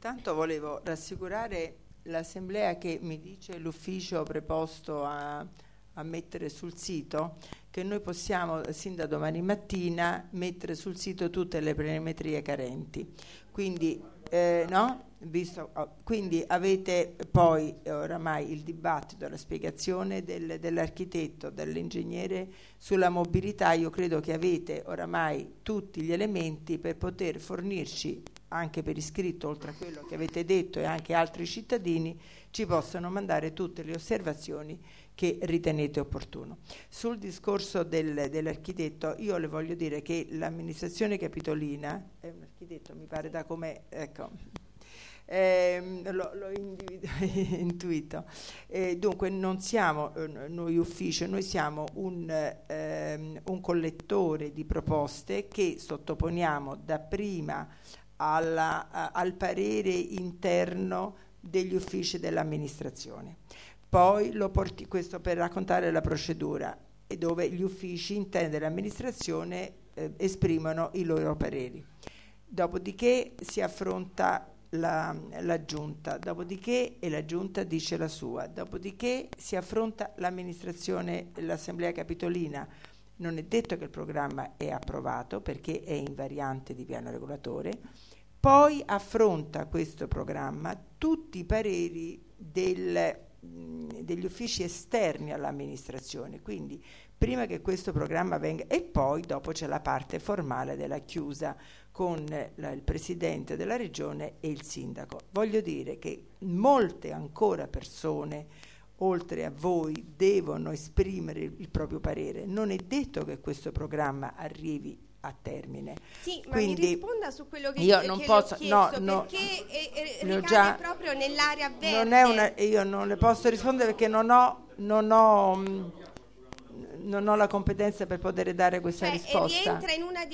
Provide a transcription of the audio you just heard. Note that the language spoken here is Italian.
Intanto volevo rassicurare l'Assemblea che mi dice l'ufficio preposto a mettere sul sito che noi possiamo sin da domani mattina mettere sul sito tutte le planimetrie carenti. Quindi quindi avete poi oramai il dibattito, la spiegazione dell'architetto, dell'ingegnere sulla mobilità. Io credo che avete oramai tutti gli elementi per poter fornirci anche per iscritto, oltre a quello che avete detto, e anche altri cittadini ci possano mandare tutte le osservazioni che ritenete opportuno. Sul discorso dell'architetto, io le voglio dire che l'amministrazione capitolina è un architetto, mi pare da come, ecco, l'ho intuito. Dunque non siamo noi ufficio, noi siamo un collettore di proposte che sottoponiamo dapprima al parere interno degli uffici dell'amministrazione. Poi questo per raccontare la procedura, e dove gli uffici interni dell'amministrazione esprimono i loro pareri. Dopodiché si affronta la giunta, dopodiché e la giunta dice la sua, dopodiché si affronta l'amministrazione, l'assemblea capitolina. Non è detto che il programma è approvato perché è in variante di piano regolatore, poi affronta questo programma tutti i pareri degli uffici esterni all'amministrazione, quindi prima che questo programma venga, e poi dopo c'è la parte formale della chiusa con il presidente della regione e il sindaco. Voglio dire che molte ancora persone, oltre a voi, devono esprimere il proprio parere. Non è detto che questo programma arrivi a termine. Sì, ma quindi mi risponda su quello che io non che posso, le ho chiesto, perché ricade proprio nell'area verde. Io non le posso rispondere perché non ho la competenza per poter dare questa risposta. Rientra in una